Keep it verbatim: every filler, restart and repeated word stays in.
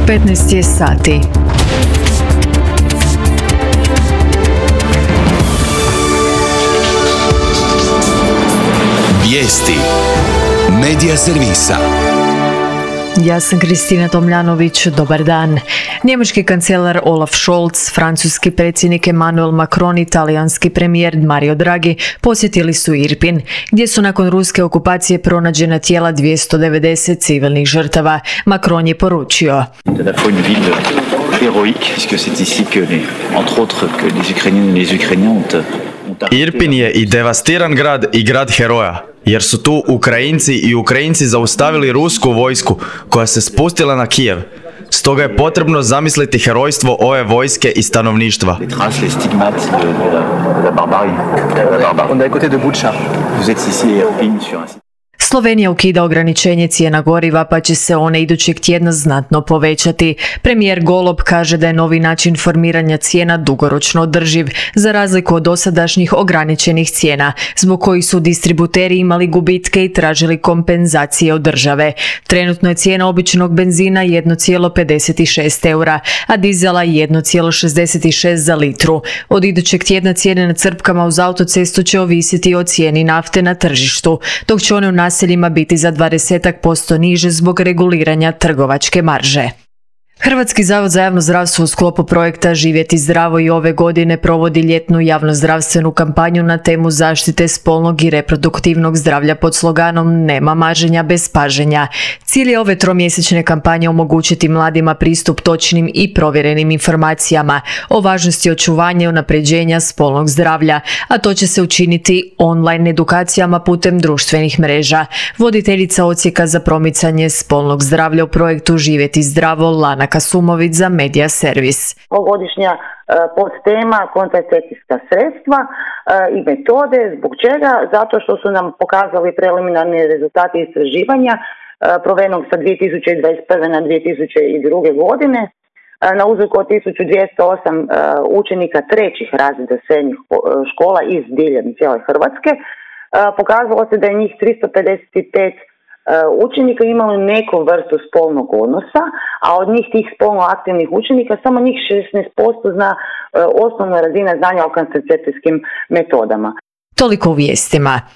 petnaest je sati. Vijesti Medija servisa. Ja sam Kristina Tomljanović, dobar dan. Njemački kancelar Olaf Scholz, francuski predsjednik Emmanuel Macron i talijanski premijer Mario Draghi posjetili su Irpin, gdje su nakon ruske okupacije pronađena tijela dvjesto devedeset civilnih žrtava. Macron je poručio: Irpin je i devastiran grad i grad heroja, jer su tu Ukrajinci i Ukrajinci zaustavili rusku vojsku koja se spustila na Kijev. Stoga je potrebno zamisliti herojstvo ove vojske i stanovništva. Slovenija ukida ograničenje cijena goriva, pa će se one idućeg tjedna znatno povećati. Premijer Golob kaže da je novi način formiranja cijena dugoročno održiv, za razliku od dosadašnjih ograničenih cijena, zbog kojih su distributeri imali gubitke i tražili kompenzacije od države. Trenutno je cijena običnog benzina jedan zarez pedeset šest eura, a dizela jedan zarez šezdeset šest za litru. Od idućeg tjedna cijene na crpkama uz autocestu će ovisiti o cijeni nafte na tržištu, dok će one u naseljima biti za dvadeset posto niže zbog reguliranja trgovačke marže. Hrvatski zavod za javno zdravstvo u sklopu projekta Živjeti zdravo i ove godine provodi ljetnu javnozdravstvenu kampanju na temu zaštite spolnog i reproduktivnog zdravlja pod sloganom Nema maženja bez paženja. Cilj je ove tromjesečne kampanje omogućiti mladima pristup točnim i provjerenim informacijama o važnosti očuvanja i unapređenja spolnog zdravlja, a to će se učiniti online edukacijama putem društvenih mreža. Voditeljica odsjeka za promicanje spolnog zdravlja u projektu Živjeti zdravo, Lana Kasumović za Medija servis. Ovogodišnja podtema kontracepcijska sredstva i metode. Zbog čega? Zato što su nam pokazali preliminarni rezultati istraživanja provedenog sa dvije tisuće dvadeset prve na dvije tisuće druge godine. Na uzorku od tisuću dvjesto osam učenika trećih razreda srednjih škola iz diljem cijele Hrvatske pokazalo se da je njih tristo pedeset pet učenika imali neku vrstu spolnog odnosa, a od njih tih spolno aktivnih učenika samo njih šesnaest posto zna osnovna razina znanja o kontracepcijskim metodama. Toliko u vijestima.